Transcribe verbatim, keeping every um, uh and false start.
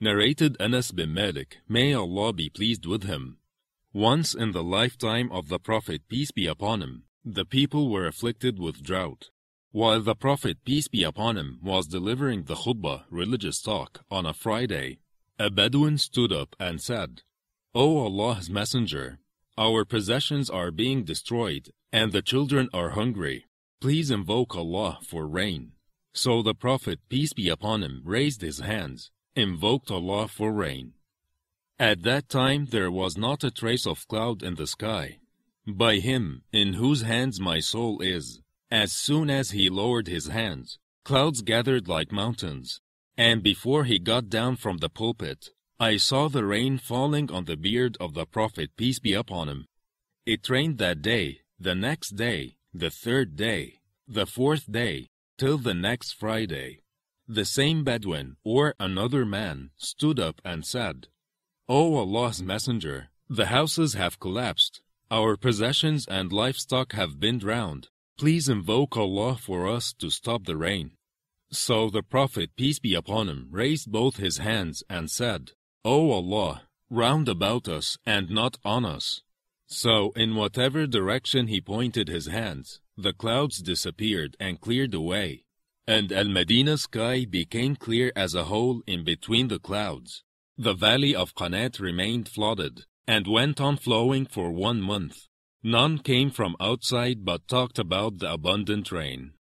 Narrated Anas bin Malik, may Allah be pleased with him. Once in the lifetime of the Prophet, peace be upon him, the people were afflicted with drought. While the Prophet, peace be upon him, was delivering the khutbah, religious talk, on a Friday, a Bedouin stood up and said, "O Allah's Messenger, our possessions are being destroyed, and the children are hungry. Please invoke Allah for rain." So the Prophet, peace be upon him, raised his hands, invoked Allah for rain. At that time there was not a trace of cloud in the sky. By him, in whose hands my soul is, as soon as he lowered his hands, clouds gathered like mountains, and before he got down from the pulpit, I saw the rain falling on the beard of the Prophet, peace be upon him. It rained that day, the next day, the third day, the fourth day, till the next Friday. The same Bedouin, or another man, stood up and said, "O Allah's Messenger, the houses have collapsed, our possessions and livestock have been drowned. Please invoke Allah for us to stop the rain." So the Prophet, peace be upon him, raised both his hands and said, "O Allah, round about us and not on us." So in whatever direction he pointed his hands, the clouds disappeared and cleared away, and Al-Madinah sky became clear as a hole in between the clouds. The valley of Qanat remained flooded, and went on flowing for one month. None came from outside but talked about the abundant rain.